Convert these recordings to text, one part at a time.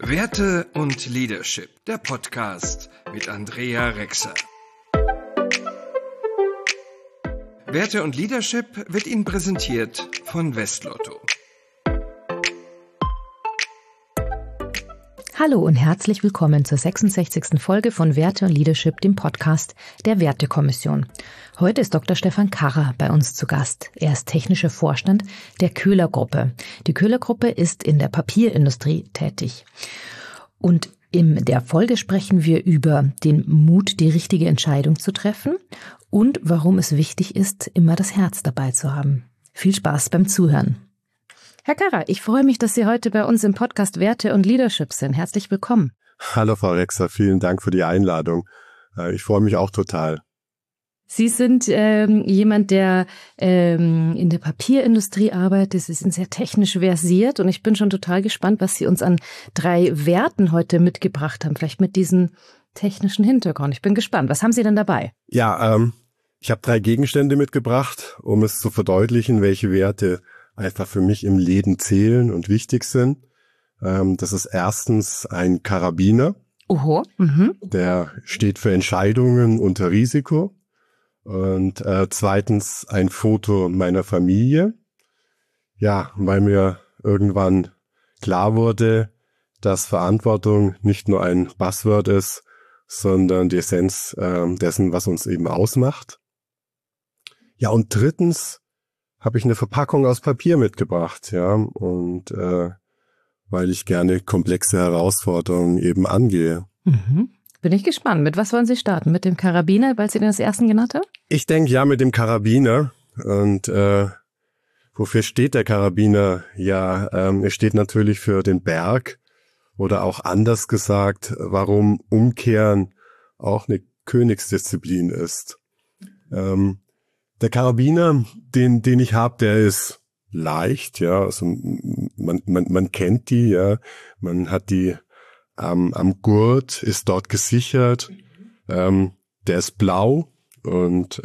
Werte und Leadership, der Podcast mit Andrea Rexer. Werte und Leadership wird Ihnen präsentiert von Westlotto. Hallo und herzlich willkommen zur 66. Folge von Werte und Leadership, dem Podcast der Wertekommission. Heute ist Dr. Stefan Karrer bei uns zu Gast. Er ist technischer Vorstand der Köhler-Gruppe. Die Köhler-Gruppe ist in der Papierindustrie tätig. Und in der Folge sprechen wir über den Mut, die richtige Entscheidung zu treffen und warum es wichtig ist, immer das Herz dabei zu haben. Viel Spaß beim Zuhören. Herr Karrer, ich freue mich, dass Sie heute bei uns im Podcast Werte und Leadership sind. Herzlich willkommen. Hallo Frau Rexer, vielen Dank für die Einladung. Ich freue mich auch total. Sie sind jemand, der in der Papierindustrie arbeitet. Sie sind sehr technisch versiert und ich bin schon total gespannt, was Sie uns an 3 Werten heute mitgebracht haben. Vielleicht mit diesem technischen Hintergrund. Ich bin gespannt. Was haben Sie denn dabei? Ja, ich habe 3 Gegenstände mitgebracht, um es zu verdeutlichen, welche Werte einfach für mich im Leben zählen und wichtig sind. Das ist erstens ein Karabiner. Oho. Der steht für Entscheidungen unter Risiko. Und zweitens ein Foto meiner Familie. Ja, weil mir irgendwann klar wurde, dass Verantwortung nicht nur ein Buzzword ist, sondern die Essenz dessen, was uns eben ausmacht. Ja, und drittens habe ich eine Verpackung aus Papier mitgebracht, ja, und weil ich gerne komplexe Herausforderungen eben angehe. Bin ich gespannt. Mit was wollen Sie starten? Mit dem Karabiner, weil Sie den als ersten genannt haben? Ich denke ja mit dem Karabiner. Und wofür steht der Karabiner? Ja, er steht natürlich für den Berg oder auch anders gesagt, warum Umkehren auch eine Königsdisziplin ist. Der Karabiner, den ich habe, der ist leicht, ja, also man kennt die, ja, man hat die am Gurt, ist dort gesichert, der ist blau und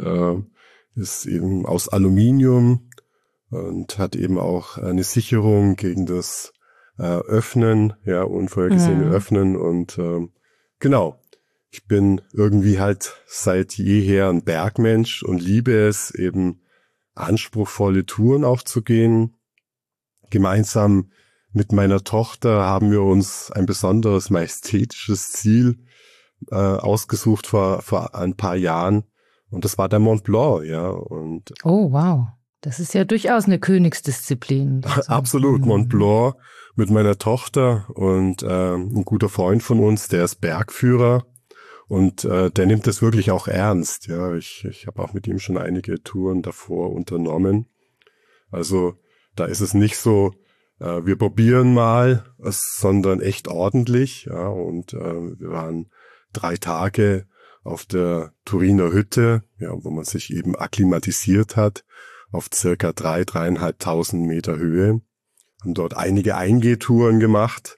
ist eben aus Aluminium und hat eben auch eine Sicherung gegen das Öffnen, ja, unvorhergesehene Öffnen und genau. Ich bin irgendwie halt seit jeher ein Bergmensch und liebe es, eben anspruchsvolle Touren auch zu gehen. Gemeinsam mit meiner Tochter haben wir uns ein besonderes majestätisches Ziel ausgesucht vor ein paar Jahren und das war der Mont Blanc, ja. Und oh, wow. Das ist ja durchaus eine Königsdisziplin. Absolut, Mont Blanc mit meiner Tochter und ein guter Freund von uns, der ist Bergführer. Und der nimmt das wirklich auch ernst. Ja, ich habe auch mit ihm schon einige Touren davor unternommen. Also da ist es nicht so, wir probieren mal, sondern echt ordentlich. Ja, und wir waren 3 Tage auf der Turiner Hütte, ja, wo man sich eben akklimatisiert hat, auf circa 3.500 Meter Höhe. Haben dort einige Eingeh-Touren gemacht.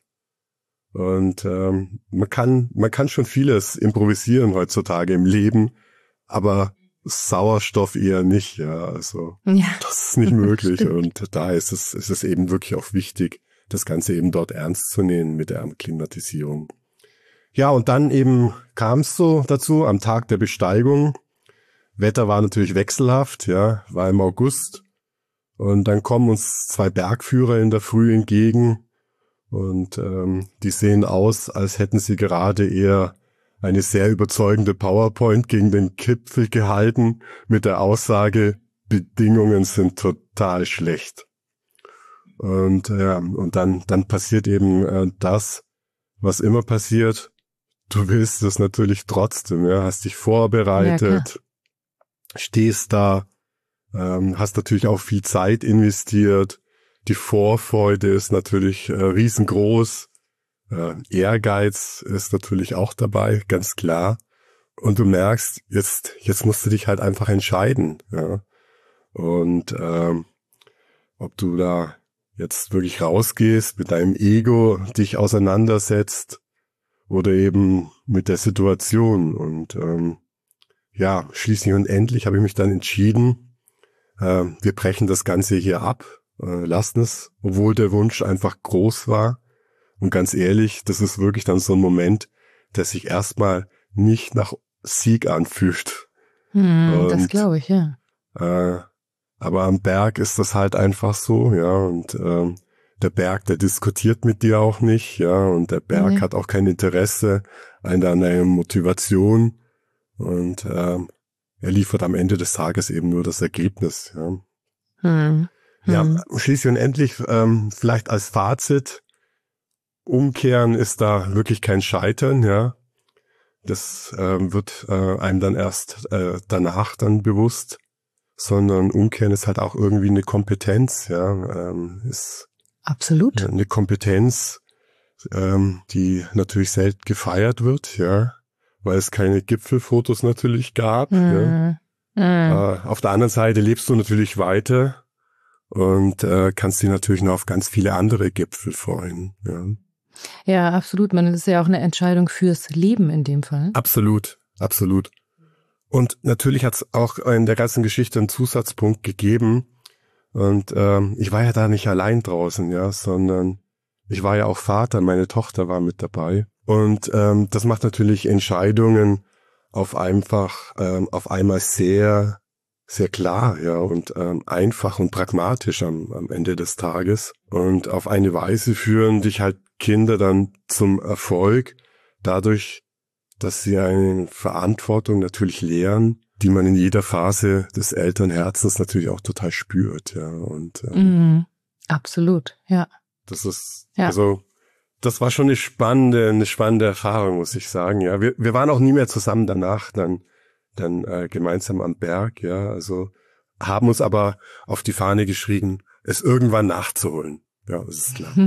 Und man kann schon vieles improvisieren heutzutage im Leben, aber Sauerstoff eher nicht, ja, also ja, das ist nicht möglich und da ist es eben wirklich auch wichtig, das Ganze eben dort ernst zu nehmen mit der Akklimatisierung. Ja, und dann eben kam es so dazu, am Tag der Besteigung, Wetter war natürlich wechselhaft, ja, war im August und dann kommen uns 2 Bergführer in der Früh entgegen. Und die sehen aus, als hätten sie gerade eher eine sehr überzeugende PowerPoint gegen den Gipfel gehalten mit der Aussage, Bedingungen sind total schlecht. Und ja, und dann passiert eben das, was immer passiert. Du willst es natürlich trotzdem, ja, hast dich vorbereitet, stehst da, hast natürlich auch viel Zeit investiert. Die Vorfreude ist natürlich riesengroß. Ehrgeiz ist natürlich auch dabei, ganz klar. Und du merkst, jetzt musst du dich halt einfach entscheiden. Ja. Und ob du da jetzt wirklich rausgehst, mit deinem Ego dich auseinandersetzt oder eben mit der Situation. Und ja, schließlich und endlich habe ich mich dann entschieden, wir brechen das Ganze hier ab, lassen es, obwohl der Wunsch einfach groß war. Und ganz ehrlich, das ist wirklich dann so ein Moment, der sich erstmal nicht nach Sieg anfühlt. Das glaube ich, ja. Aber am Berg ist das halt einfach so, ja, und der Berg, der diskutiert mit dir auch nicht, ja, und der Berg hat auch kein Interesse an deiner Motivation und er liefert am Ende des Tages eben nur das Ergebnis, ja. Ja, schließlich und endlich, vielleicht als Fazit, Umkehren ist da wirklich kein Scheitern, ja. Das wird einem dann erst danach dann bewusst, sondern Umkehren ist halt auch irgendwie eine Kompetenz, ja. Ist absolut eine Kompetenz, die natürlich selten gefeiert wird, ja, weil es keine Gipfelfotos natürlich gab. Ja. Auf der anderen Seite lebst du natürlich weiter und kannst dich natürlich noch auf ganz viele andere Gipfel freuen. Ja. Ja, absolut. Man ist ja auch eine Entscheidung fürs Leben in dem Fall. Absolut, absolut. Und natürlich hat es auch in der ganzen Geschichte einen Zusatzpunkt gegeben. Und ich war ja da nicht allein draußen, ja, sondern ich war ja auch Vater, meine Tochter war mit dabei. Und das macht natürlich Entscheidungen auf einmal sehr, sehr klar, ja, und einfach und pragmatisch am Ende des Tages. Und auf eine Weise führen dich halt Kinder dann zum Erfolg, dadurch, dass sie eine Verantwortung natürlich lernen, die man in jeder Phase des Elternherzens natürlich auch total spürt, ja. Und absolut, ja. Das ist, also das war schon eine spannende Erfahrung, muss ich sagen, ja. Wir waren auch nie mehr zusammen danach, dann gemeinsam am Berg, ja. Also haben uns aber auf die Fahne geschrieben, es irgendwann nachzuholen. Ja, das ist klar.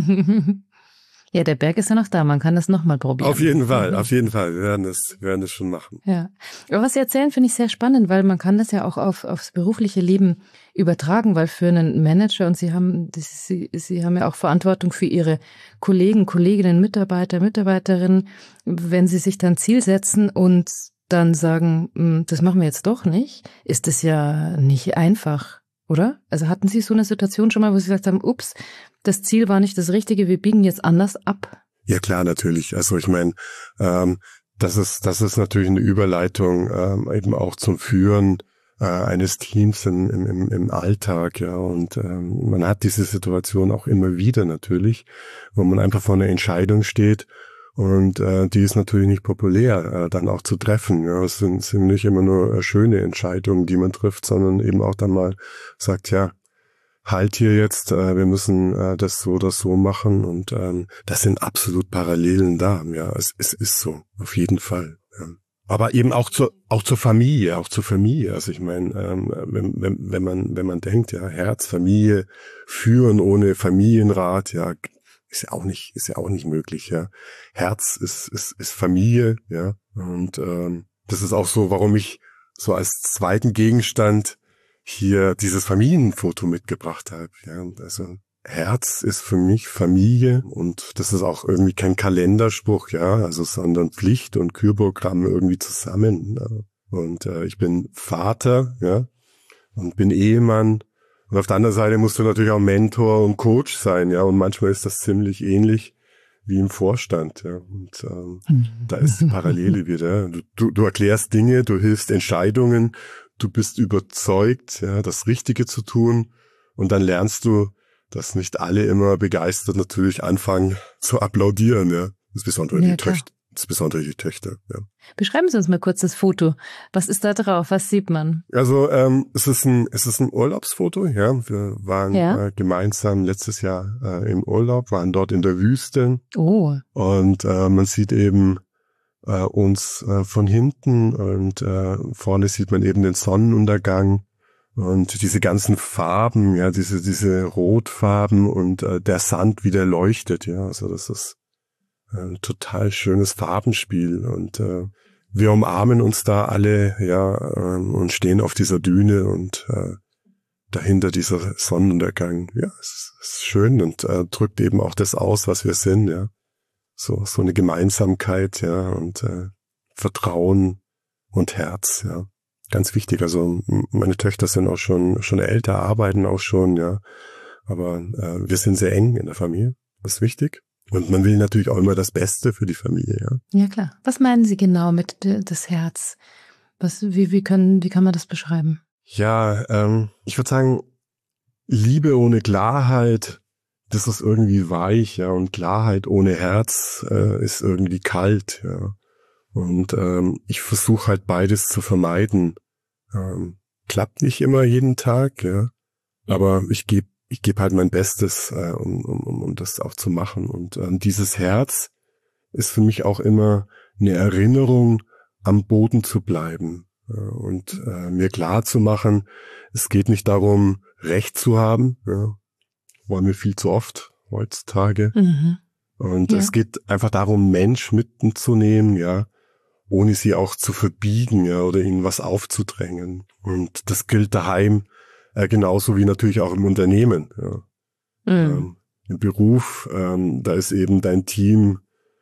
Ja, der Berg ist ja noch da, man kann das nochmal probieren. Auf jeden Fall. Wir werden das schon machen. Ja, aber was Sie erzählen, finde ich sehr spannend, weil man kann das ja auch aufs berufliche Leben übertragen, weil für einen Manager, und Sie haben ja auch Verantwortung für Ihre Kollegen, Kolleginnen, Mitarbeiter, Mitarbeiterinnen, wenn Sie sich dann Ziel setzen und dann sagen, das machen wir jetzt doch nicht, ist das ja nicht einfach, oder? Also hatten Sie so eine Situation schon mal, wo Sie gesagt haben, ups, das Ziel war nicht das Richtige, wir biegen jetzt anders ab? Ja klar, natürlich. Also ich meine, das ist natürlich eine Überleitung eben auch zum Führen eines Teams im Alltag, ja. Und man hat diese Situation auch immer wieder natürlich, wo man einfach vor einer Entscheidung steht. Und die ist natürlich nicht populär, dann auch zu treffen. Ja, es sind nicht immer nur schöne Entscheidungen, die man trifft, sondern eben auch dann mal sagt, ja, halt hier jetzt, wir müssen das so oder so machen. Und das sind absolut Parallelen da. Ja, es ist so, auf jeden Fall. Ja. Aber eben auch zur Familie, Also ich meine, wenn man denkt, ja, Herz, Familie, führen ohne Familienrat, ja, ist ja auch nicht möglich, ja. Herz ist Familie, ja. Und das ist auch so, warum ich so als zweiten Gegenstand hier dieses Familienfoto mitgebracht habe, ja. Also Herz ist für mich Familie und das ist auch irgendwie kein Kalenderspruch, ja, also sondern Pflicht und Kürprogramm irgendwie zusammen. Ja. Und ich bin Vater, ja, und bin Ehemann. Und auf der anderen Seite musst du natürlich auch Mentor und Coach sein, ja. Und manchmal ist das ziemlich ähnlich wie im Vorstand, ja. Und da ist die Parallele wieder. Du erklärst Dinge, du hilfst Entscheidungen, du bist überzeugt, ja, das Richtige zu tun. Und dann lernst du, dass nicht alle immer begeistert natürlich anfangen zu applaudieren, ja. Insbesondere die Töchter, ja. Beschreiben Sie uns mal kurz das Foto. Was ist da drauf? Was sieht man? Also es ist ein Urlaubsfoto, ja. Wir waren gemeinsam letztes Jahr im Urlaub, waren dort in der Wüste. Oh. Und man sieht eben uns von hinten und vorne sieht man eben den Sonnenuntergang und diese ganzen Farben, ja, diese Rotfarben und der Sand, wie der leuchtet, ja. Also das ist ein total schönes Farbenspiel und wir umarmen uns da alle, ja, und stehen auf dieser Düne und dahinter dieser Sonnenuntergang. Ja, es ist schön und drückt eben auch das aus, was wir sind, ja. So eine Gemeinsamkeit, ja, und Vertrauen und Herz, ja. Ganz wichtig. Also meine Töchter sind auch schon älter, arbeiten auch schon, ja. Aber wir sind sehr eng in der Familie. Das ist wichtig. Und man will natürlich auch immer das Beste für die Familie, ja. Ja, klar. Was meinen Sie genau mit das Herz? Wie kann man das beschreiben? Ja, ich würde sagen, Liebe ohne Klarheit, das ist irgendwie weich, ja, und Klarheit ohne Herz ist irgendwie kalt, ja. Und ich versuche halt beides zu vermeiden. Klappt nicht immer jeden Tag, ja, aber ich gebe halt mein Bestes, um das auch zu machen. Und dieses Herz ist für mich auch immer eine Erinnerung, am Boden zu bleiben und mir klar zu machen, es geht nicht darum, Recht zu haben, ja, wollen wir viel zu oft heutzutage. Mhm. Und Ja. es geht einfach darum, Mensch mitzunehmen, ja, ohne sie auch zu verbiegen, ja, oder ihnen was aufzudrängen. Und das gilt daheim genauso wie natürlich auch im Unternehmen. Ja. Mhm. Im Beruf, da ist eben dein Team,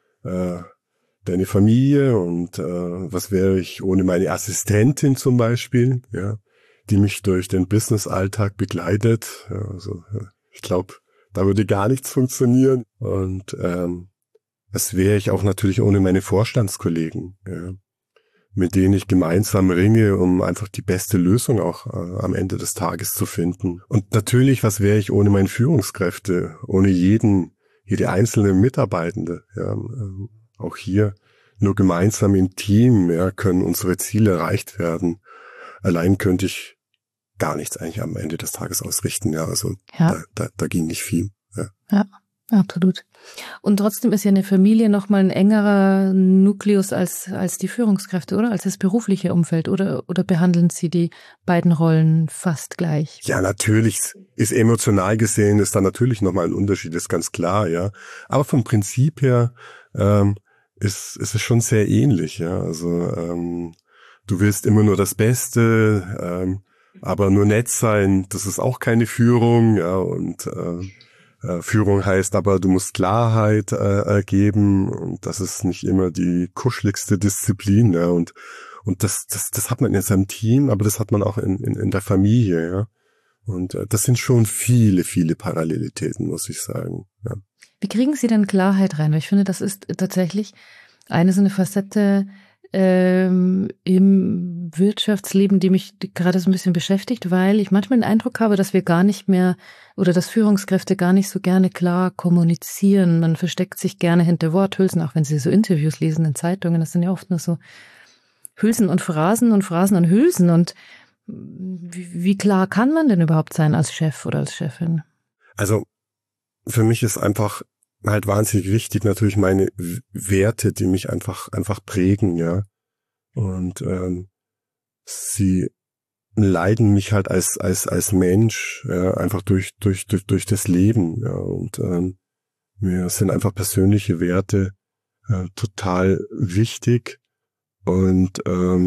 deine Familie und was wäre ich ohne meine Assistentin zum Beispiel, ja, die mich durch den Business-Alltag begleitet. Ja, also ich glaube, da würde gar nichts funktionieren. Und das wäre ich auch natürlich ohne meine Vorstandskollegen, ja, mit denen ich gemeinsam ringe, um einfach die beste Lösung auch am Ende des Tages zu finden. Und natürlich, was wäre ich ohne meine Führungskräfte, ohne jede einzelne Mitarbeitende, ja, auch hier nur gemeinsam im Team, ja, können unsere Ziele erreicht werden. Allein könnte ich gar nichts eigentlich am Ende des Tages ausrichten, ja, also Ja. Da ging nicht viel. Ja. Ja, absolut. Und trotzdem ist ja eine Familie nochmal ein engerer Nukleus als die Führungskräfte, oder? Als das berufliche Umfeld, oder behandeln Sie die beiden Rollen fast gleich? Ja, natürlich ist emotional gesehen, ist da natürlich nochmal ein Unterschied, ist ganz klar, ja. Aber vom Prinzip her ist es schon sehr ähnlich, ja. Also du willst immer nur das Beste, aber nur nett sein, das ist auch keine Führung, ja. Und Führung heißt aber, du musst Klarheit geben, und das ist nicht immer die kuscheligste Disziplin, ja. Und das hat man in seinem Team, aber das hat man auch in der Familie, ja. Und das sind schon viele, viele Parallelitäten, muss ich sagen, ja. Wie kriegen Sie denn Klarheit rein? Weil ich finde, das ist tatsächlich eine so eine Facette im Wirtschaftsleben, die mich gerade so ein bisschen beschäftigt, weil ich manchmal den Eindruck habe, dass wir gar nicht mehr oder dass Führungskräfte gar nicht so gerne klar kommunizieren. Man versteckt sich gerne hinter Worthülsen, auch wenn Sie so Interviews lesen in Zeitungen. Das sind ja oft nur so Hülsen und Phrasen und Hülsen. Und wie klar kann man denn überhaupt sein als Chef oder als Chefin? Also für mich ist einfach halt wahnsinnig wichtig natürlich meine Werte, die mich einfach prägen, ja. Und sie leiden mich halt als Mensch, ja, einfach durch das Leben, ja. Und mir sind einfach persönliche Werte total wichtig. Und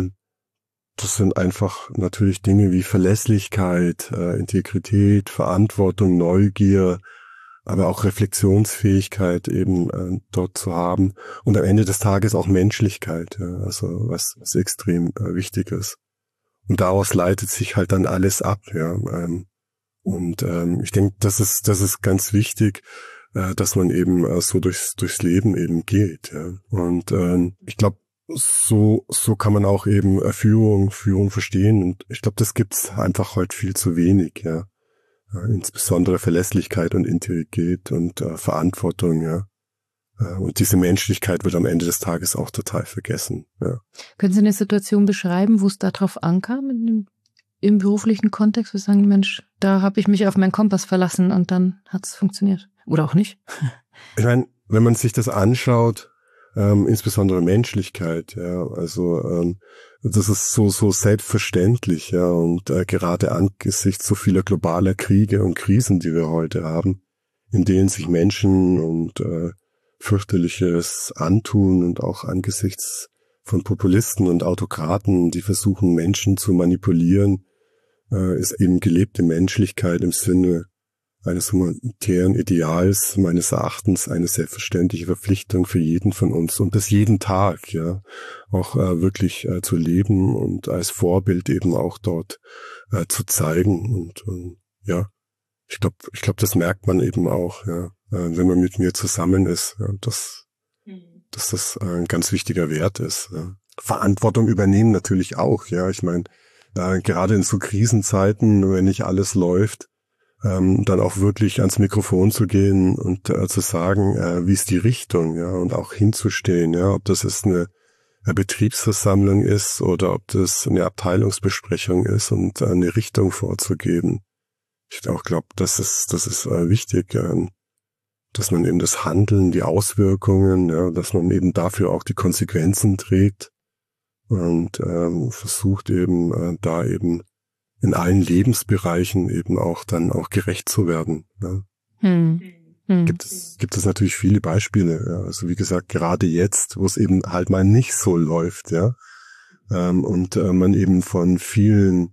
das sind einfach natürlich Dinge wie Verlässlichkeit, Integrität, Verantwortung, Neugier, aber auch Reflexionsfähigkeit eben dort zu haben. Und am Ende des Tages auch Menschlichkeit, ja, also was extrem wichtig ist. Und daraus leitet sich halt dann alles ab, ja. Und ich denke, das ist ganz wichtig, dass man eben so durchs Leben eben geht, ja. Und ich glaube, so kann man auch eben Führung verstehen. Und ich glaube, das gibt's einfach heute viel zu wenig, ja. Insbesondere Verlässlichkeit und Integrität und Verantwortung, ja. Und diese Menschlichkeit wird am Ende des Tages auch total vergessen, ja. Können Sie eine Situation beschreiben, wo es darauf ankam im beruflichen Kontext? Wir sagen, Mensch, da habe ich mich auf meinen Kompass verlassen und dann hat es funktioniert. Oder auch nicht. Ich meine, wenn man sich das anschaut, insbesondere Menschlichkeit, ja, also das ist so selbstverständlich, ja, und gerade angesichts so vieler globaler Kriege und Krisen, die wir heute haben, in denen sich Menschen und fürchterliches antun, und auch angesichts von Populisten und Autokraten, die versuchen, Menschen zu manipulieren, ist eben gelebte Menschlichkeit im Sinne eines humanitären Ideals meines Erachtens eine selbstverständliche Verpflichtung für jeden von uns, und das jeden Tag, ja, auch wirklich zu leben und als Vorbild eben auch dort zu zeigen. Und ja, Ich glaube, das merkt man eben auch, ja, wenn man mit mir zusammen ist, ja, dass das ein ganz wichtiger Wert ist. Ja. Verantwortung übernehmen natürlich auch, ja. Ich meine, gerade in so Krisenzeiten, wenn nicht alles läuft, dann auch wirklich ans Mikrofon zu gehen und zu sagen, wie ist die Richtung, ja, und auch hinzustehen, ja, ob das jetzt eine Betriebsversammlung ist oder ob das eine Abteilungsbesprechung ist und eine Richtung vorzugeben. Ich auch glaube, das ist wichtig, dass man eben das Handeln, die Auswirkungen, ja, dass man eben dafür auch die Konsequenzen trägt und versucht eben da eben in allen Lebensbereichen eben auch dann auch gerecht zu werden. Ja. Gibt es natürlich viele Beispiele. Ja. Also wie gesagt, gerade jetzt, wo es eben halt mal nicht so läuft, ja, und man eben von vielen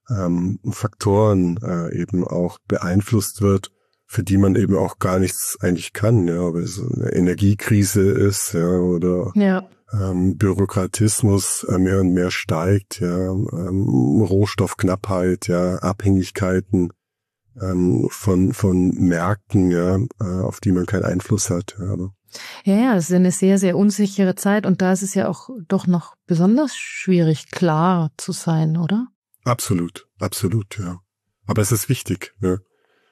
Faktoren eben auch beeinflusst wird, für die man eben auch gar nichts eigentlich kann, ja, ob es eine Energiekrise ist, ja, oder Bürokratismus mehr und mehr steigt, ja, Rohstoffknappheit, ja, Abhängigkeiten von Märkten, ja, auf die man keinen Einfluss hat. Ja, es ist eine sehr, sehr unsichere Zeit und da ist es ja auch doch noch besonders schwierig, klar zu sein, oder? Absolut, ja. Aber es ist wichtig, ja.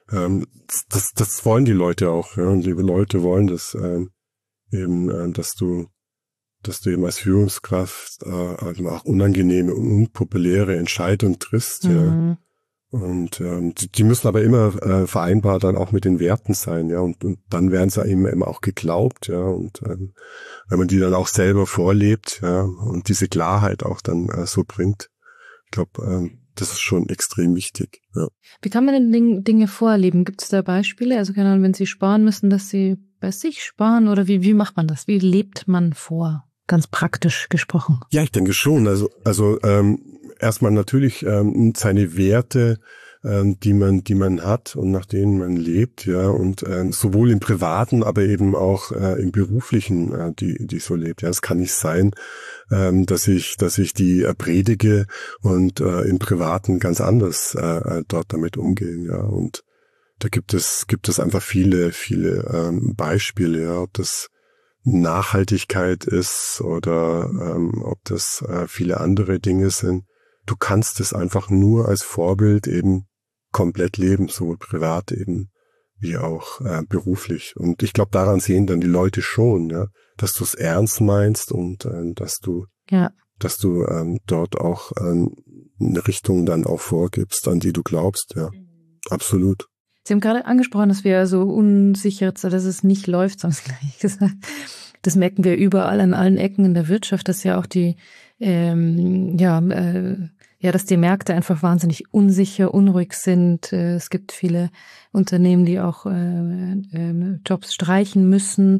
Das wollen die Leute auch, ja. Und liebe Leute wollen das eben, dass du eben als Führungskraft also auch unangenehme und unpopuläre Entscheidungen triffst, ja. Und die müssen aber immer vereinbar dann auch mit den Werten sein, ja. Und dann werden sie eben auch geglaubt, ja. Und wenn man die dann auch selber vorlebt, ja, und diese Klarheit auch dann so bringt, ich glaube, das ist schon extrem wichtig. Ja. Wie kann man denn Dinge vorleben? Gibt es da Beispiele? Also keine Ahnung, wenn Sie sparen müssen, dass Sie bei sich sparen oder wie macht man das? Wie lebt man vor? Ganz praktisch gesprochen. Ja, ich denke schon. Also erstmal natürlich seine Werte, die man hat und nach denen man lebt, ja, und sowohl im Privaten, aber eben auch im Beruflichen, die so lebt. Ja, es kann nicht sein, dass ich die predige und im Privaten ganz anders dort damit umgehen, ja. Und da gibt es einfach viele Beispiele, ja, ob das Nachhaltigkeit ist oder ob das viele andere Dinge sind. Du kannst es einfach nur als Vorbild eben komplett leben, sowohl privat eben wie auch beruflich. Und ich glaube, daran sehen dann die Leute schon, ja, dass du es ernst meinst und dass du dort auch eine Richtung dann auch vorgibst, an die du glaubst, ja, absolut. Sie haben gerade angesprochen, dass wir so unsicher, dass es nicht läuft, haben Sie gleich gesagt. Das merken wir überall an allen Ecken in der Wirtschaft, dass ja auch dass die Märkte einfach wahnsinnig unsicher, unruhig sind. Es gibt viele Unternehmen, die auch Jobs streichen müssen.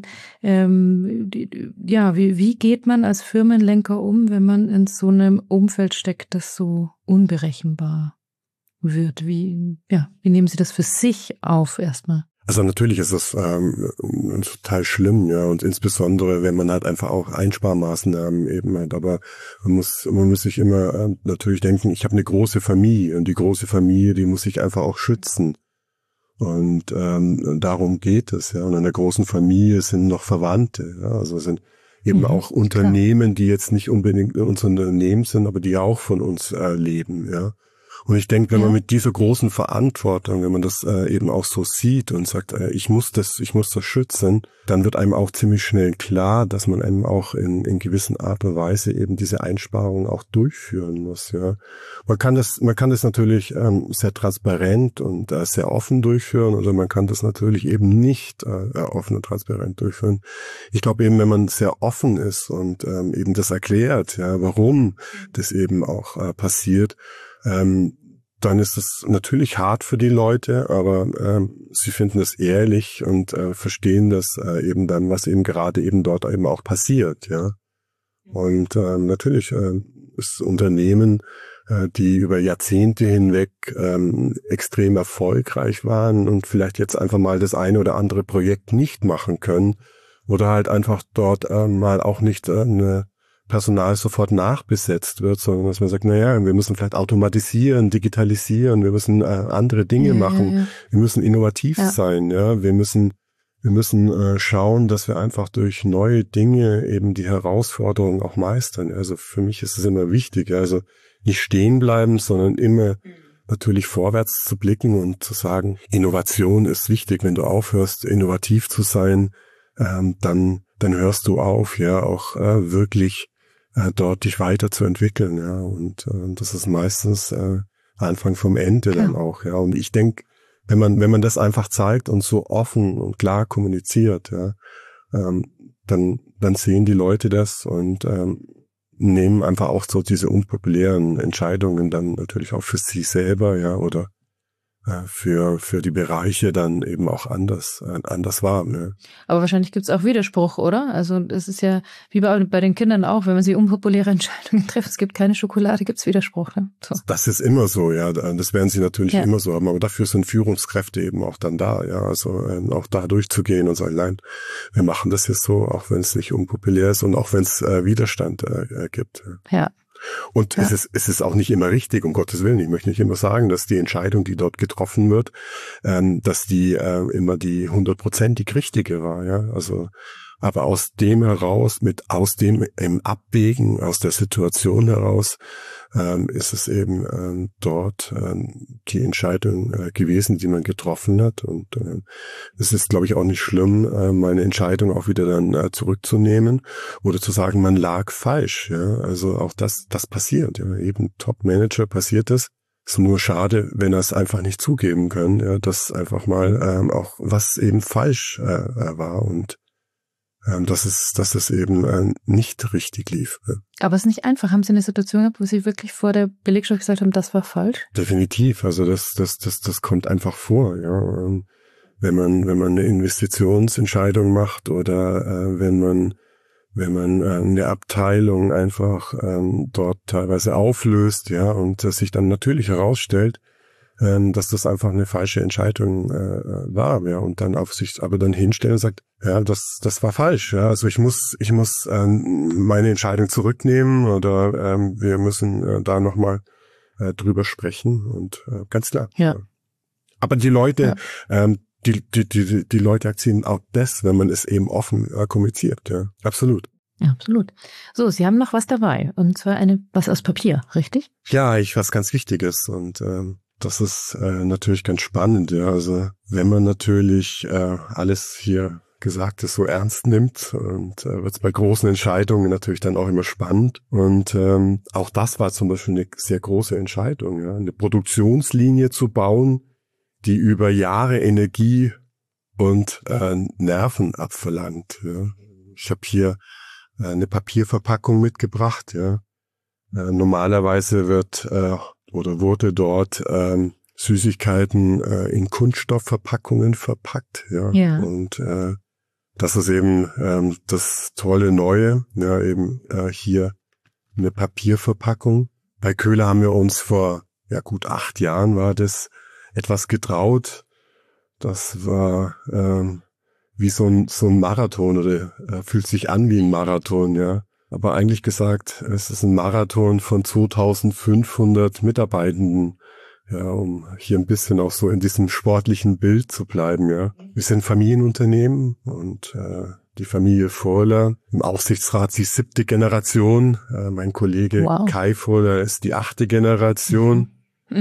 Wie geht man als Firmenlenker um, wenn man in so einem Umfeld steckt, das so unberechenbar wird? Wie nehmen Sie das für sich auf erstmal? Also natürlich ist das total schlimm, ja, und insbesondere, wenn man halt einfach auch Einsparmaßnahmen eben hat, aber man muss sich immer natürlich denken, ich habe eine große Familie und die große Familie, die muss sich einfach auch schützen und darum geht es, ja, und in der großen Familie sind noch Verwandte, ja, also sind eben auch Unternehmen, die jetzt nicht unbedingt unser Unternehmen sind, aber die auch von uns leben, ja. Und ich denke, wenn man mit dieser großen Verantwortung, wenn man das eben auch so sieht und sagt, ich muss das schützen, dann wird einem auch ziemlich schnell klar, dass man einem auch in gewissen Art und Weise eben diese Einsparungen auch durchführen muss. Ja, man kann das natürlich sehr transparent und sehr offen durchführen, oder man kann das natürlich eben nicht offen und transparent durchführen. Ich glaube eben, wenn man sehr offen ist und eben das erklärt, ja, warum das eben auch passiert, dann ist es natürlich hart für die Leute, aber sie finden es ehrlich und verstehen das eben dann, was eben gerade eben dort eben auch passiert, ja. Und natürlich ist Unternehmen, die über Jahrzehnte hinweg extrem erfolgreich waren und vielleicht jetzt einfach mal das eine oder andere Projekt nicht machen können oder halt einfach dort mal auch nicht eine Personal sofort nachbesetzt wird, sondern dass man sagt, naja, wir müssen vielleicht automatisieren, digitalisieren, wir müssen andere Dinge machen, wir müssen innovativ sein, ja, wir müssen schauen, dass wir einfach durch neue Dinge eben die Herausforderungen auch meistern. Also für mich ist es immer wichtig, also nicht stehen bleiben, sondern immer natürlich vorwärts zu blicken und zu sagen, Innovation ist wichtig. Wenn du aufhörst, innovativ zu sein, dann hörst du auf, ja, auch wirklich dort dich weiterzuentwickeln, ja. Und das ist meistens Anfang vom Ende dann auch, ja. Und ich denke, wenn man das einfach zeigt und so offen und klar kommuniziert, ja, dann sehen die Leute das und nehmen einfach auch so diese unpopulären Entscheidungen dann natürlich auch für sich selber, ja, oder für die Bereiche dann eben auch anders wahr. Ne? Aber wahrscheinlich gibt es auch Widerspruch, oder? Also es ist ja wie bei den Kindern auch, wenn man sie unpopuläre Entscheidungen trifft, es gibt keine Schokolade, gibt es Widerspruch. Ne? So. Das ist immer so, ja. Das werden sie natürlich immer so haben. Aber dafür sind Führungskräfte eben auch dann da, ja. Also auch da durchzugehen und sagen, nein, wir machen das jetzt so, auch wenn es nicht unpopulär ist und auch wenn es Widerstand gibt. Ja. Und es ist auch nicht immer richtig, um Gottes Willen. Ich möchte nicht immer sagen, dass die Entscheidung, die dort getroffen wird, dass die immer die 100%ig richtige war, ja. Also, aber aus dem heraus, aus dem im Abwägen, aus der Situation heraus, ist es eben dort die Entscheidung gewesen, die man getroffen hat. Und es ist, glaube ich, auch nicht schlimm, meine Entscheidung auch wieder dann zurückzunehmen oder zu sagen, man lag falsch. Ja, also auch das passiert. Ja, eben Top-Manager passiert es. Ist nur schade, wenn er es einfach nicht zugeben können, ja, dass einfach mal auch was eben falsch war und dass es eben nicht richtig lief. Aber es ist nicht einfach. Haben Sie eine Situation gehabt, wo Sie wirklich vor der Belegschaft gesagt haben, das war falsch? Definitiv. Also das kommt einfach vor. Ja, wenn man eine Investitionsentscheidung macht oder wenn man eine Abteilung einfach dort teilweise auflöst, ja, und das sich dann natürlich herausstellt, dass das einfach eine falsche Entscheidung war, ja, und dann auf sich aber dann hinstellen und sagt, ja, das war falsch, ja, also ich muss meine Entscheidung zurücknehmen oder wir müssen da nochmal drüber sprechen und ganz klar. Ja. Aber die Leute, die Leute akzeptieren auch das, wenn man es eben offen kommuniziert, ja, absolut. Ja, absolut. So, Sie haben noch was dabei, und zwar was aus Papier, richtig? Ja, was ganz Wichtiges und das ist natürlich ganz spannend, ja. Also wenn man natürlich alles hier Gesagte so ernst nimmt und wird es bei großen Entscheidungen natürlich dann auch immer spannend. Und auch das war zum Beispiel eine sehr große Entscheidung, ja. Eine Produktionslinie zu bauen, die über Jahre Energie und Nerven abverlangt. Ja. Ich habe hier eine Papierverpackung mitgebracht, ja. Normalerweise wurde dort Süßigkeiten in Kunststoffverpackungen verpackt, ja. Ja. Und das ist eben das tolle Neue, ja, eben hier eine Papierverpackung. Bei Köhler haben wir uns vor gut 8 Jahren war das etwas getraut. Das war wie so ein Marathon oder fühlt sich an wie ein Marathon, ja. Aber eigentlich gesagt, es ist ein Marathon von 2500 Mitarbeitenden, ja, um hier ein bisschen auch so in diesem sportlichen Bild zu bleiben, ja. Wir sind Familienunternehmen und die Familie Vohler, im Aufsichtsrat die 7. Generation, mein Kollege Kai Vohler ist die 8. Generation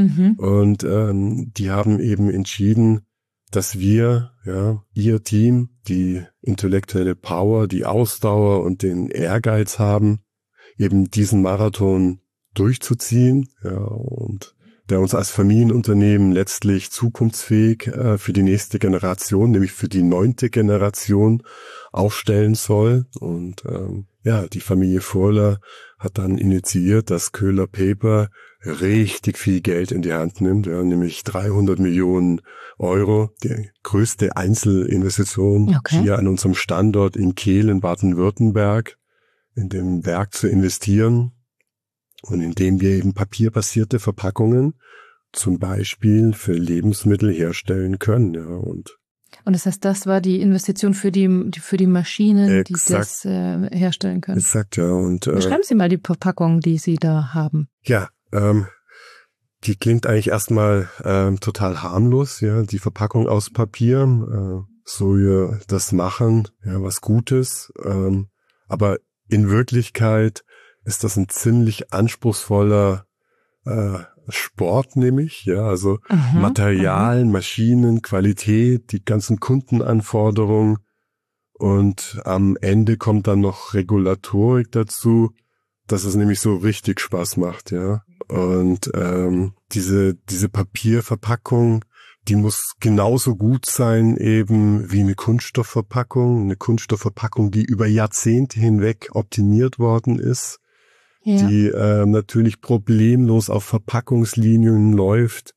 und die haben eben entschieden, dass wir, ja, ihr Team, die intellektuelle Power, die Ausdauer und den Ehrgeiz haben, eben diesen Marathon durchzuziehen, ja, und der uns als Familienunternehmen letztlich zukunftsfähig für die nächste Generation, nämlich für die 9. Generation aufstellen soll. Und die Familie Vohler hat dann initiiert, dass Köhler Paper richtig viel Geld in die Hand nimmt, ja, nämlich 300 Millionen Euro, die größte Einzelinvestition hier an unserem Standort in Kehl in Baden-Württemberg, in dem Werk zu investieren und indem wir eben papierbasierte Verpackungen zum Beispiel für Lebensmittel herstellen können. Ja, und Und das heißt, das war die Investition für die Maschinen, die Exakt. das herstellen können. Exakt, ja. Und beschreiben Sie mal die Verpackung, die Sie da haben. Ja, die klingt eigentlich erstmal total harmlos, ja, die Verpackung aus Papier, so wir das machen, ja, was Gutes. Aber in Wirklichkeit ist das ein ziemlich anspruchsvoller Sport, nämlich, ja, also Materialien, Maschinen, Qualität, die ganzen Kundenanforderungen und am Ende kommt dann noch Regulatorik dazu, dass es nämlich so richtig Spaß macht, ja. Und diese Papierverpackung, die muss genauso gut sein eben wie eine Kunststoffverpackung, die über Jahrzehnte hinweg optimiert worden ist, die natürlich problemlos auf Verpackungslinien läuft,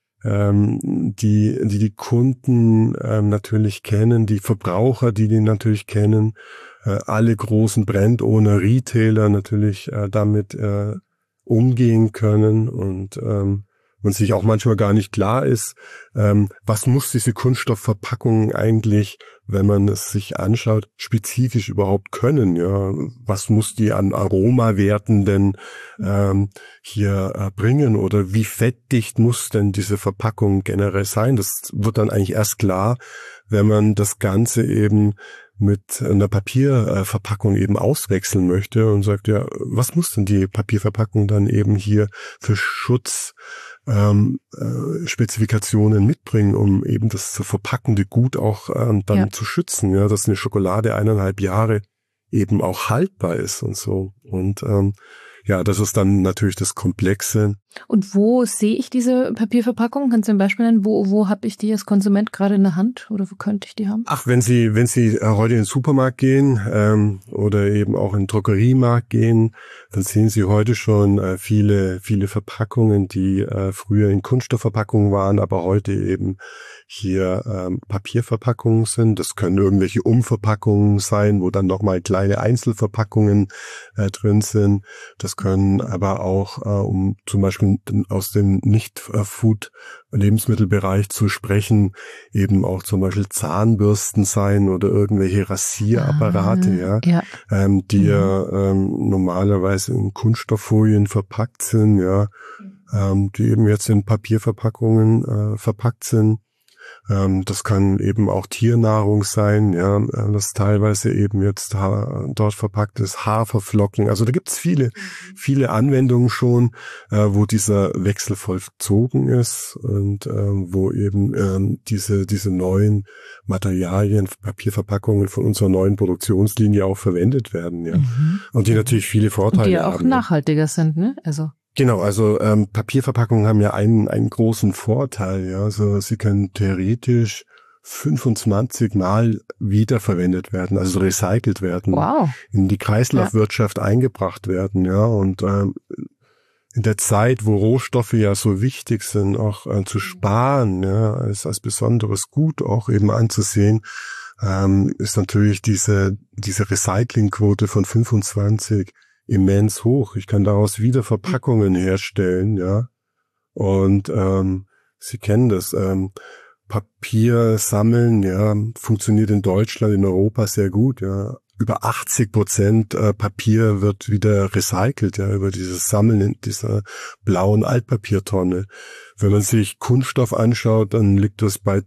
die Kunden natürlich kennen, die Verbraucher, die natürlich kennen, alle großen Brand-Owner-Retailer natürlich damit umgehen können und sich auch manchmal gar nicht klar ist, was muss diese Kunststoffverpackung eigentlich, wenn man es sich anschaut, spezifisch überhaupt können, ja? Was muss die an Aromawerten denn hier bringen oder wie fettdicht muss denn diese Verpackung generell sein? Das wird dann eigentlich erst klar, wenn man das Ganze eben mit einer Papierverpackung eben auswechseln möchte und sagt, ja, was muss denn die Papierverpackung dann eben hier für Spezifikationen mitbringen, um eben das zu verpackende Gut auch dann zu schützen, ja, dass eine Schokolade 1,5 Jahre eben auch haltbar ist und so. Und das ist dann natürlich das Komplexe. Und wo sehe ich diese Papierverpackung? Kannst du ein Beispiel nennen? Wo habe ich die als Konsument gerade in der Hand oder wo könnte ich die haben? Ach, wenn Sie heute in den Supermarkt gehen oder eben auch in den Drogeriemarkt gehen, dann sehen Sie heute schon viele Verpackungen, die früher in Kunststoffverpackungen waren, aber heute eben hier Papierverpackungen sind. Das können irgendwelche Umverpackungen sein, wo dann nochmal kleine Einzelverpackungen drin sind. Das können aber auch, um zum Beispiel aus dem Nicht-Food-Lebensmittelbereich zu sprechen, eben auch zum Beispiel Zahnbürsten sein oder irgendwelche Rasierapparate, die normalerweise in Kunststofffolien verpackt sind, die eben jetzt in Papierverpackungen verpackt sind. Das kann eben auch Tiernahrung sein, das teilweise eben jetzt dort verpackt ist, Haferflocken. Also da gibt's viele Anwendungen schon, wo dieser Wechsel vollzogen ist und wo eben diese neuen Materialien, Papierverpackungen von unserer neuen Produktionslinie auch verwendet werden, Und die natürlich viele Vorteile haben. Und die ja auch nachhaltiger sind, ne? Genau, also Papierverpackungen haben ja einen großen Vorteil, also sie können theoretisch 25 Mal wiederverwendet werden, also recycelt werden, in die Kreislaufwirtschaft eingebracht werden, und in der Zeit, wo Rohstoffe ja so wichtig sind, auch zu sparen, als besonderes Gut auch eben anzusehen, ist natürlich diese Recyclingquote von 25 immens hoch. Ich kann daraus wieder Verpackungen herstellen, und Sie kennen das, Papier sammeln, funktioniert in Deutschland, in Europa sehr gut, Über 80% Papier wird wieder recycelt, über dieses Sammeln in dieser blauen Altpapiertonne. Wenn man sich Kunststoff anschaut, dann liegt das bei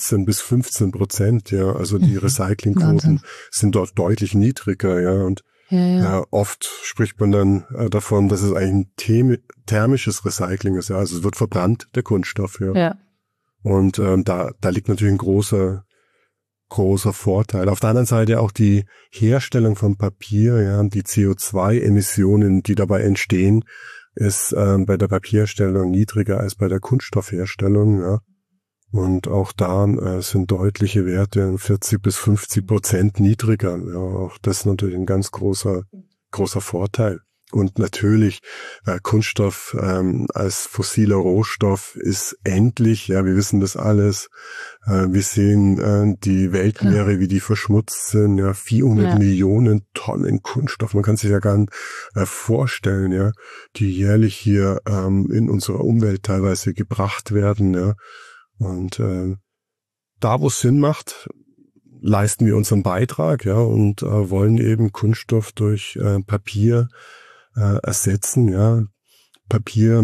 13-15%, Also die Recyclingquoten sind dort deutlich niedriger, und oft spricht man dann davon, dass es eigentlich ein thermisches Recycling ist, also es wird verbrannt, der Kunststoff, Und da liegt natürlich ein großer Vorteil. Auf der anderen Seite auch die Herstellung von Papier, die CO2-Emissionen, die dabei entstehen, ist bei der Papierherstellung niedriger als bei der Kunststoffherstellung, Und auch da sind deutliche Werte 40-50% niedriger. Auch das ist natürlich ein ganz großer Vorteil. Und natürlich Kunststoff als fossiler Rohstoff ist endlich. Wir wissen das alles. Wir sehen die Weltmeere, wie die verschmutzt sind. 400 Millionen Tonnen Kunststoff. Man kann sich ja gar nicht vorstellen, die jährlich hier in unserer Umwelt teilweise gebracht werden. Und da wo es Sinn macht, leisten wir unseren Beitrag, ja, und wollen eben Kunststoff durch Papier ersetzen, ja. Papier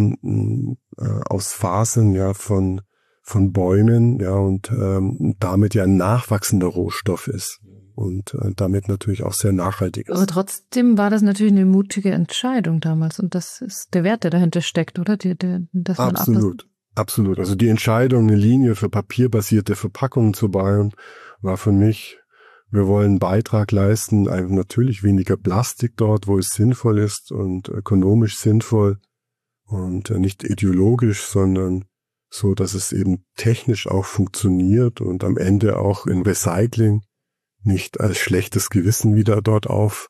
aus Fasern, ja, von Bäumen, ja, und damit ja ein nachwachsender Rohstoff ist und damit natürlich auch sehr nachhaltig ist. Aber trotzdem war das natürlich eine mutige Entscheidung damals und das ist der Wert, der dahinter steckt, oder? Dass man Absolut. Also die Entscheidung, eine Linie für papierbasierte Verpackungen zu bauen, war für mich, wir wollen einen Beitrag leisten, natürlich weniger Plastik dort, wo es sinnvoll ist und ökonomisch sinnvoll und nicht ideologisch, sondern so, dass es eben technisch auch funktioniert und am Ende auch in Recycling nicht als schlechtes Gewissen wieder dort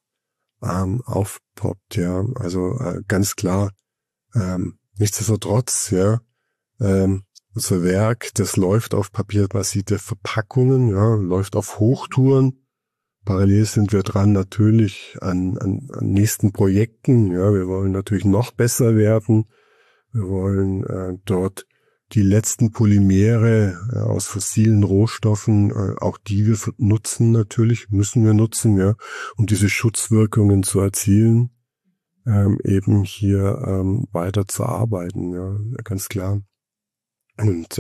aufpoppt, ja. Also ganz klar, nichtsdestotrotz, ja, unser Werk, das läuft auf papierbasierte Verpackungen, ja, läuft auf Hochtouren. Parallel sind wir dran natürlich an nächsten Projekten, ja, wir wollen natürlich noch besser werden. Wir wollen dort die letzten Polymere aus fossilen Rohstoffen, auch die wir nutzen natürlich, müssen wir nutzen, ja, um diese Schutzwirkungen zu erzielen, eben hier weiter zu arbeiten, ja, ganz klar. Und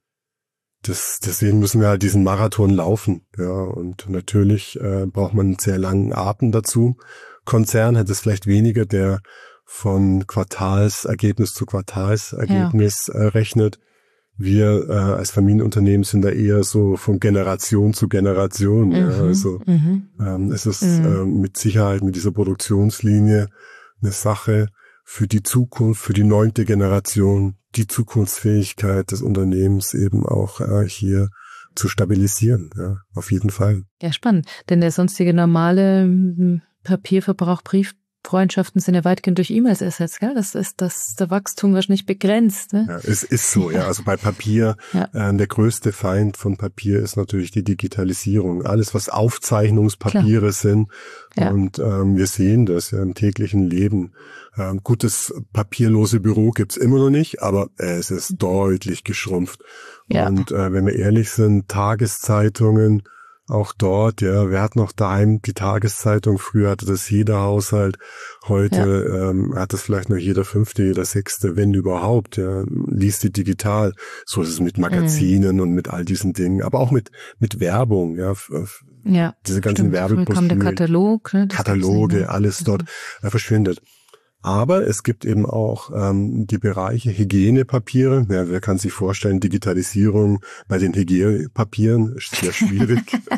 deswegen müssen wir halt diesen Marathon laufen, ja, und natürlich braucht man einen sehr langen Atem dazu. Konzern hat es vielleicht weniger, der von Quartalsergebnis zu Quartalsergebnis rechnet. Wir als Familienunternehmen sind da eher so von Generation zu Generation. Ja. Also es ist mit Sicherheit mit dieser Produktionslinie eine Sache für die Zukunft, für die 9. Generation, die Zukunftsfähigkeit des Unternehmens eben auch hier zu stabilisieren. Ja, auf jeden Fall. Ja, spannend. Denn der sonstige normale Papierverbrauch, Brieffreundschaften sind ja weitgehend durch E-Mails ersetzt, gell? Das ist der Wachstum wahrscheinlich begrenzt, ne? Ja, es ist so, ja. Also bei Papier, der größte Feind von Papier ist natürlich die Digitalisierung. Alles, was Aufzeichnungspapiere sind. Ja. Und wir sehen das ja im täglichen Leben. Gutes papierlose Büro gibt's immer noch nicht, aber es ist deutlich geschrumpft. Ja. Und wenn wir ehrlich sind, Tageszeitungen, auch dort, ja, wer hat noch daheim die Tageszeitung? Früher hatte das jeder Haushalt. Heute hat das vielleicht noch jeder 5., jeder 6., wenn überhaupt, ja, liest die digital. So ist es mit Magazinen und mit all diesen Dingen, aber auch mit Werbung, ja. Diese ganzen Werbebroschüren. Der Katalog, ne? Kataloge, alles dort verschwindet. Aber es gibt eben auch die Bereiche Hygienepapiere. Ja, wer kann sich vorstellen, Digitalisierung bei den Hygienepapieren ist sehr schwierig.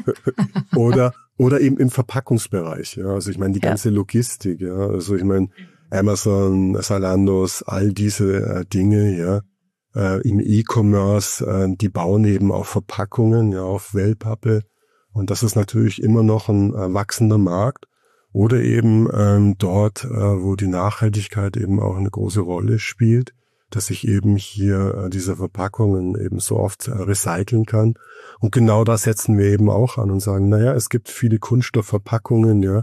oder eben im Verpackungsbereich. Ja, also ich meine die ganze Logistik. Ja, also ich meine Amazon, Zalandos, all diese Dinge. Ja, im E-Commerce, die bauen eben auf Verpackungen, ja, auf Wellpappe. Und das ist natürlich immer noch ein wachsender Markt. Oder eben dort, wo die Nachhaltigkeit eben auch eine große Rolle spielt, dass ich eben hier diese Verpackungen eben so oft recyceln kann. Und genau da setzen wir eben auch an und sagen, naja, es gibt viele Kunststoffverpackungen, ja,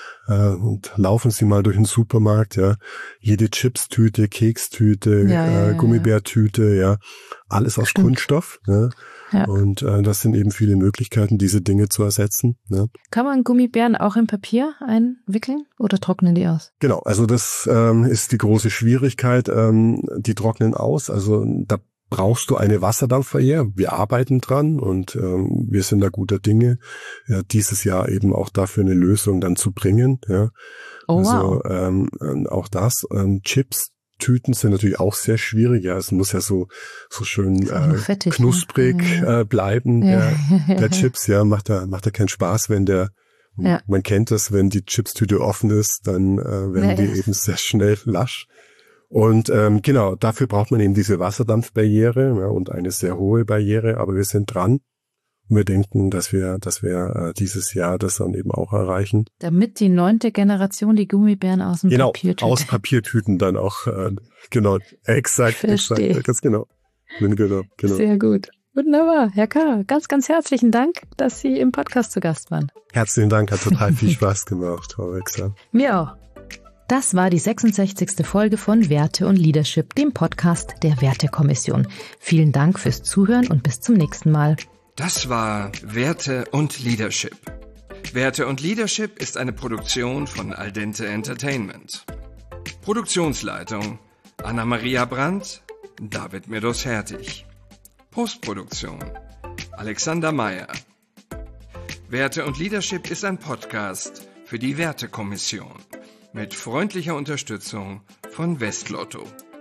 und laufen Sie mal durch den Supermarkt, ja, jede Chipstüte, Kekstüte, Gummibärtüte, ja, alles aus Kunststoff, ja. Ja. Und das sind eben viele Möglichkeiten, diese Dinge zu ersetzen. Ne? Kann man Gummibären auch in Papier einwickeln oder trocknen die aus? Genau, also das ist die große Schwierigkeit. Die trocknen aus, also da brauchst du eine Wasserdampfbarriere. Wir arbeiten dran und wir sind da guter Dinge, dieses Jahr eben auch dafür eine Lösung dann zu bringen. Ja. Oh, also wow. Auch das, Chips-Tüten sind natürlich auch sehr schwierig. Ja, es muss ja so schön fettig, knusprig bleiben. Der Chips, ja, macht ja keinen Spaß, wenn man kennt das, wenn die Chipstüte offen ist, dann werden die eben sehr schnell lasch. Und genau, dafür braucht man eben diese Wasserdampfbarriere und eine sehr hohe Barriere, aber wir sind dran. Und wir denken, dass wir dieses Jahr das dann eben auch erreichen. Damit die 9. Generation die Gummibären aus dem Papiertüten. Genau, aus Papiertüten dann auch, genau, exakt, ganz genau. Genau. Sehr gut. Wunderbar, Herr Karrer, ganz, ganz herzlichen Dank, dass Sie im Podcast zu Gast waren. Herzlichen Dank, hat total viel Spaß gemacht, Frau Wechsler. Mir auch. Das war die 66. Folge von Werte und Leadership, dem Podcast der Wertekommission. Vielen Dank fürs Zuhören und bis zum nächsten Mal. Das war Werte und Leadership. Werte und Leadership ist eine Produktion von Al Dente Entertainment. Produktionsleitung Anna-Maria Brandt, David Medos-Hertig. Postproduktion Alexander Meyer. Werte und Leadership ist ein Podcast für die Wertekommission mit freundlicher Unterstützung von Westlotto.